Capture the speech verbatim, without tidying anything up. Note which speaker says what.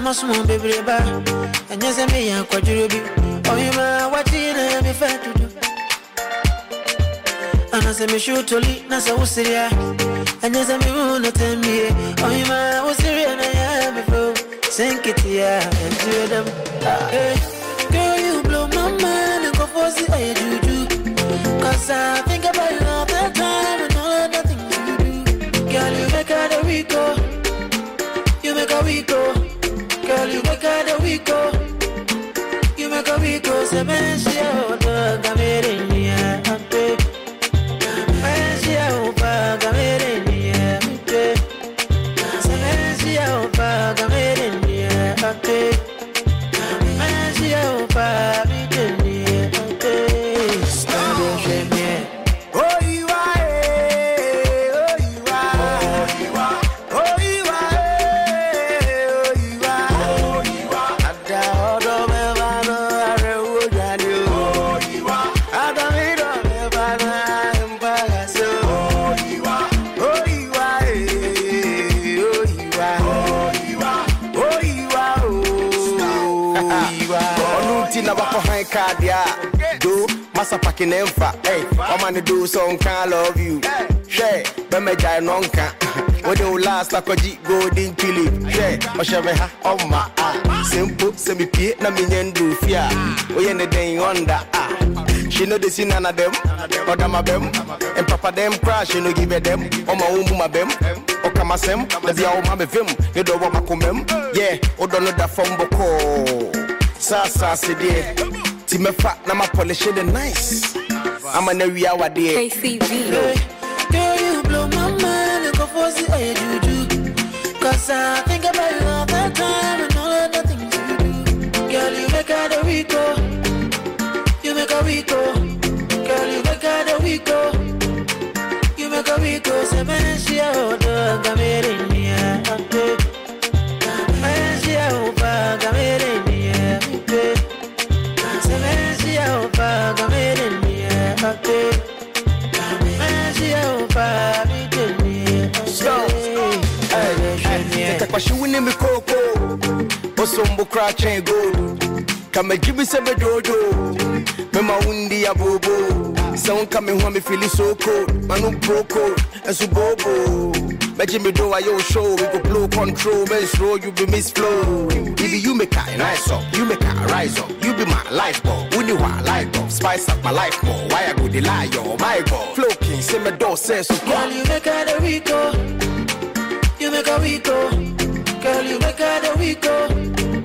Speaker 1: small small baby bar. And yes, I may have quadrubi. Oh, you ma watching and me fat to do. And as I may shoot to lead, Nasa was serious. And yes, I may want to tell me. Oh, you ma was serious and I am before. Sink it here and do them. Hey, girl, you blow my mind and go for the way you do. Cause I think about you all the time and all the things you do. Girl, you make her the weeko. You make a weeko. Girl, you make her the weeko. You make a weeko. Se me she out the gamere ante. Me she out the gamere ante. Se me she out the gamere ante. Me she out the gamere ante. Stand up, shame me.
Speaker 2: Oh, you are, oh, you are, oh, you are, oh, you are, oh, you are. At the heart of my man, I would run you. Oh, you are. At the middle of my man, I'm back. So, oh, you are, oh, you are, oh, you are, oh, you are, oh, you are, oh, you are. Oh, Nutina, what for high card, yeah. Do. Masa packing emfa, hey, I'm gonna do some kind love you. Share, but me jai nonka. What do last like a G golden killing? Share, or share ha on my ah. Simple, semi pit, na minyan do fear. We end the day on that ah. She know the sin none of them, or them a bem, and papa them crash, you know give it them, or my own my bem, or come as them, the be our mamma vim, you don't want my come, yeah, or don't know that from Boko. Sasa Sidi. Me fat na my polish it nice. I'm an area what day.
Speaker 1: K C V. Hey, girl, you blow my mind and go for the way you do. Cause I think about you all the time and all the things you do. Girl, you make her the weeko. You make her weeko. Girl, you make her the weeko. You make her weeko. Se me she out the gamere ante. Me she out the gamere ante.
Speaker 2: She winning me coco, Osombo crash and gold. Come and give me some dodo. Mema undi ya bobo. Sound coming home me feeling so cold. Manu pro cold and so bobo. Imagine me do a yo show. We go blow control. Man slow you be miss flow. Baby you make a nice up. You make a rise up. You be my life bulb. When you want light up. Spice up my life more. Why I go the lie yo my god. Flow king say me door says so.
Speaker 1: Girl you make her the weeko. You make a weeko. Girl, you make her the weeko.